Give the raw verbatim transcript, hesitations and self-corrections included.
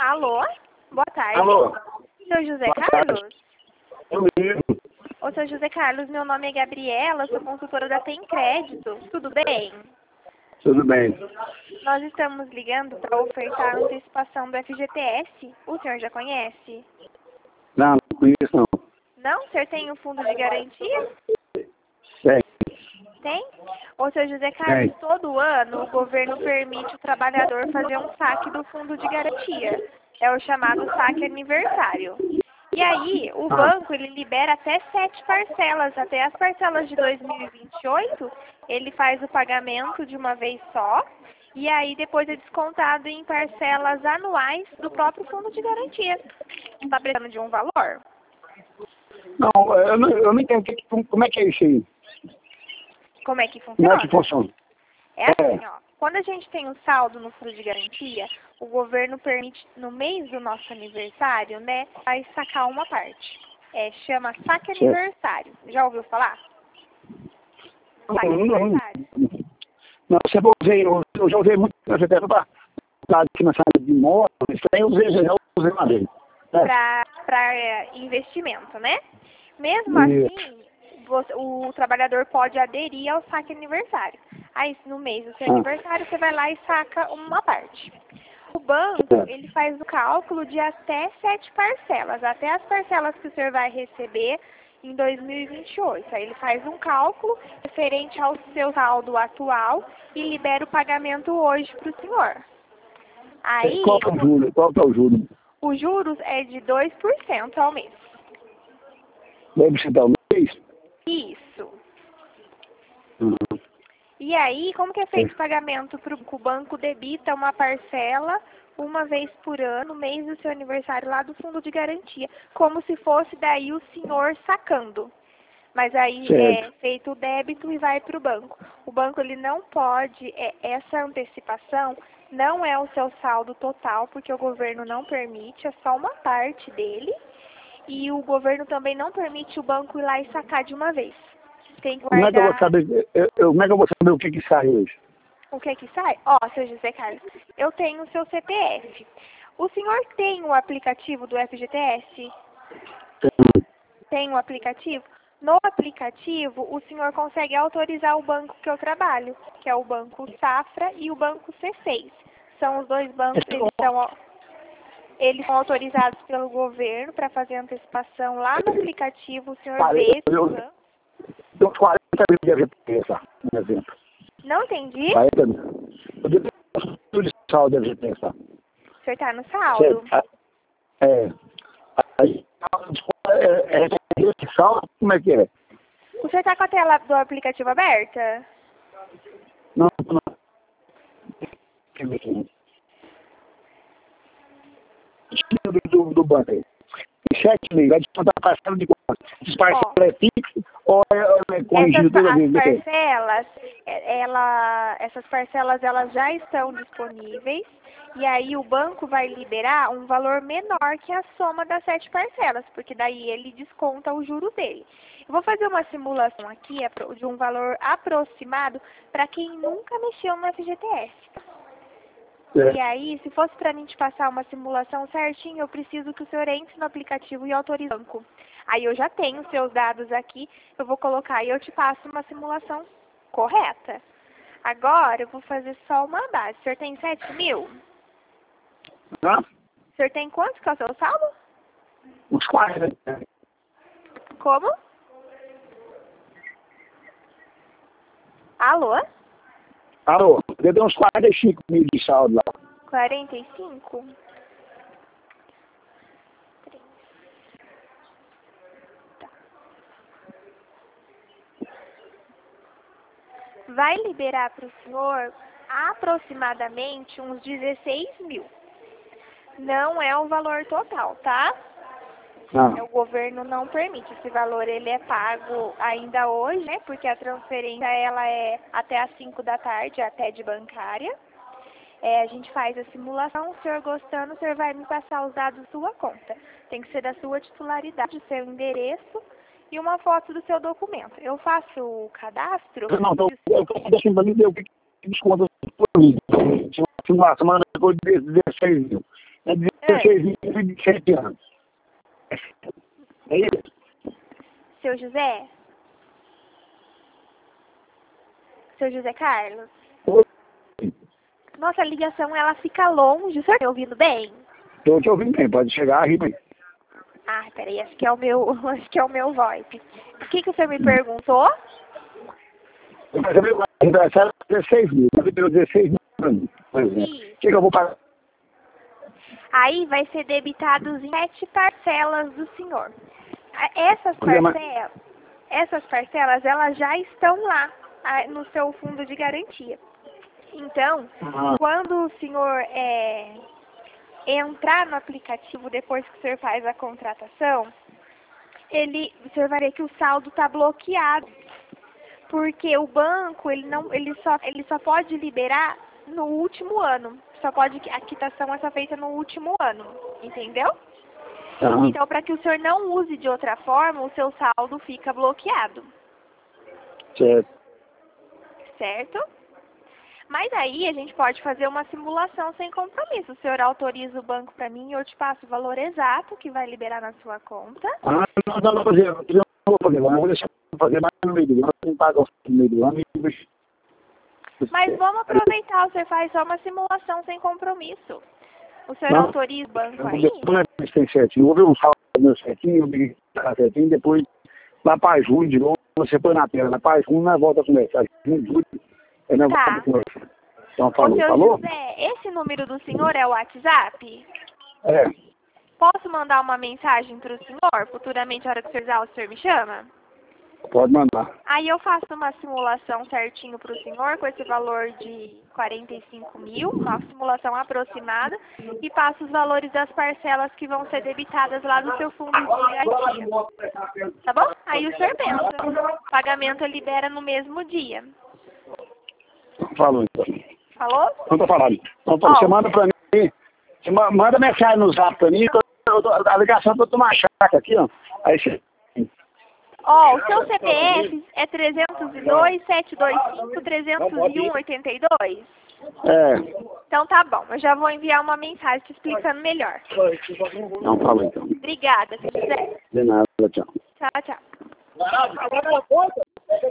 Alô? Boa tarde. Alô? Seu José Boa Carlos? tarde. Eu mesmo. Ô, seu José Carlos, meu nome é Gabriela, sou consultora da Tem Crédito. Tudo bem? Tudo bem. Nós estamos ligando para ofertar a antecipação do F G T S. O senhor já conhece? Não, não conheço não. Não? O senhor tem o fundo de garantia? Tem. Tem? Ô, seu José Carlos, Tem. todo ano o governo permite o trabalhador fazer um saque do fundo de garantia. É o chamado saque aniversário. E aí, o Ah. banco, ele libera até sete parcelas, até as parcelas de dois mil e vinte e oito, ele faz o pagamento de uma vez só, e aí depois é descontado em parcelas anuais do próprio fundo de garantia. Está precisando de um valor? Não, eu não, eu não entendo que, como é que é isso aí. Como é que Como funciona? é que funciona? É assim, ó. Quando a gente tem um saldo no fundo de garantia, o governo permite, no mês do nosso aniversário, né, vai sacar uma parte. É, chama saque Certo. aniversário. Já ouviu falar? Saque Não, não, aniversário. não, você eu usei, eu, eu já usei muito, eu já até para financiamento de imóvel, isso aí eu usei, já usei uma vez. É. Para é, investimento, né? Mesmo Isso. assim, você, o trabalhador pode aderir ao saque aniversário. Aí, no mês do seu Ah. aniversário, você vai lá e saca uma parte. O banco, Certo. ele faz o cálculo de até sete parcelas, até as parcelas que o senhor vai receber em dois mil e vinte e oito. Aí ele faz um cálculo referente ao seu saldo atual e libera o pagamento hoje para o senhor. Aí, Qual que é o juro? Qual que é o juro? os juros é de dois por cento ao mês. Deve ser dar um mês? Isso. Uhum. E aí, como que é feito o pagamento para o banco debita uma parcela uma vez por ano, mês do seu aniversário lá do fundo de garantia, como se fosse daí o senhor sacando. Mas aí é Certo. feito o débito e vai para o banco. O banco ele não pode, é, essa antecipação não é o seu saldo total, porque o governo não permite, é só uma parte dele. E o governo também não permite o banco ir lá e sacar de uma vez. Tem que Como é que eu vou guardar. saber, eu, eu- como é que eu vou saber o que que sai hoje? O que que sai? Ó, seu José Carlos, eu tenho o seu C P F. O senhor tem o aplicativo do F G T S? Tem o aplicativo? No aplicativo, o senhor consegue autorizar o banco que eu trabalho, que é o Banco Safra e o Banco C seis. São os dois bancos, eles são, eles são autorizados pelo governo para fazer antecipação lá no aplicativo, o senhor vê esse Eu banco. tenho uns quarenta mil de F G T S, por exemplo. Não entendi? quarenta mil. Eu devo ter de saldo de F G T S. O senhor está no saldo? Certo. É. Aí, é, é, esse saldo, como é que é? O senhor está com a tela do aplicativo aberta? Não, não. Deixa eu ver aqui. Do, do, do banco aí. sete mil, vai descontar a parcela de quanto? Esse parcela é fixo ou é, é corrigido Essas, toda as vez? Depois? parcelas, é, ela, essas parcelas elas já estão disponíveis e aí o banco vai liberar um valor menor que a soma das sete parcelas, porque daí ele desconta o juro dele. Eu vou fazer uma simulação aqui de um valor aproximado para quem nunca mexeu no F G T S. É. E aí, se fosse para mim te passar uma simulação certinho, eu preciso que o senhor entre no aplicativo e autorize o banco. Aí eu já tenho os seus dados aqui, eu vou colocar e eu te passo uma simulação correta. Agora, eu vou fazer só uma base. O senhor tem sete mil? Hã? O senhor tem quanto que é o seu saldo? Uns quarenta. Como? Alô? Alô, eu dei uns quarenta e cinco mil de saldo lá. quarenta e cinco? Vai liberar para o senhor aproximadamente uns dezesseis mil. Não é o valor total, tá? Ah, O governo não permite. Esse valor ele é pago ainda hoje, né? Porque a transferência ela é até às cinco da tarde, até de bancária. É, a gente faz a simulação, o senhor gostando, o senhor vai me passar os dados da sua conta. Tem que ser da sua titularidade, o seu endereço e uma foto do seu documento. Eu faço o cadastro. não, então, eu estou assim, para mim, deu que desconto por mim. Tinha uma simulação, mas ficou de dezesseis mil. É dezesseis, vinte e sete anos. É isso? Seu José? Seu José Carlos? Oi. Nossa, a ligação ela fica longe. O senhor tá me ouvindo bem? Estou te ouvindo bem, pode chegar aí, mãe. Ah, peraí, acho que é o meu, acho que é o meu VoIP. O que, que o senhor me perguntou? Mas eu meu aniversário é dezesseis mil, eu deu dezesseis mil para mim, por exemplo. O que, que eu vou pagar? Aí vai ser debitados em sete parcelas do senhor. Essas Mas- parcelas, essas parcelas, elas já estão lá ah, no seu fundo de garantia. Então, Ah, quando o senhor é, entrar no aplicativo depois que o senhor faz a contratação, ele, o senhor vai ver que o saldo está bloqueado. Porque o banco, ele, não, ele, só, ele só pode liberar no último ano. Só pode, a quitação é só feita no último ano. Entendeu? ah, Então, para que o senhor não use de outra forma, o seu saldo fica bloqueado. certo. Certo? Mas aí a gente pode fazer uma simulação sem compromisso. O senhor autoriza o banco para mim e eu te passo o valor exato que vai liberar na sua conta. Ah, não, não, não, fazer, não vou fazer, não vou deixar pra fazer mais no meio do ano, não paga no meio do ano. E... Mas vamos aproveitar, você faz só uma simulação sem compromisso. O senhor Não, autoriza o banco aí? depois não tem certinho, vou ver um saldo meu certinho, eu tá certinho, depois lá para junho de novo, você põe na tela, lá para junho nós volta a conversar. Junho, julho, aí nós Tá. voltamos a conversar. Então Ô, falou, seu falou? José, esse número do senhor é o WhatsApp? É, Posso mandar uma mensagem para o senhor? Futuramente, a hora que o senhor usar, o senhor me chama? pode mandar. Aí eu faço uma simulação certinho para o senhor, com esse valor de quarenta e cinco mil, uma simulação aproximada, e passo os valores das parcelas que vão ser debitadas lá do seu fundo de garantia. Tá bom? Aí o senhor pensa. O pagamento libera no mesmo dia. Falou então. Falou? Não tô falando. Então, Ó. você manda pra mim, você ma- manda mensagem no zap pra mim, que eu- eu tô- a ligação pra eu tomar chaca aqui, ó. Aí você. Ó, o seu C P F é trezentos e dois, setecentos e vinte e cinco, trezentos e um, oitenta e dois? É, Então tá bom, eu já vou enviar uma mensagem te explicando melhor. não falou então. Obrigada, se quiser. De nada, tchau. Tchau, tchau.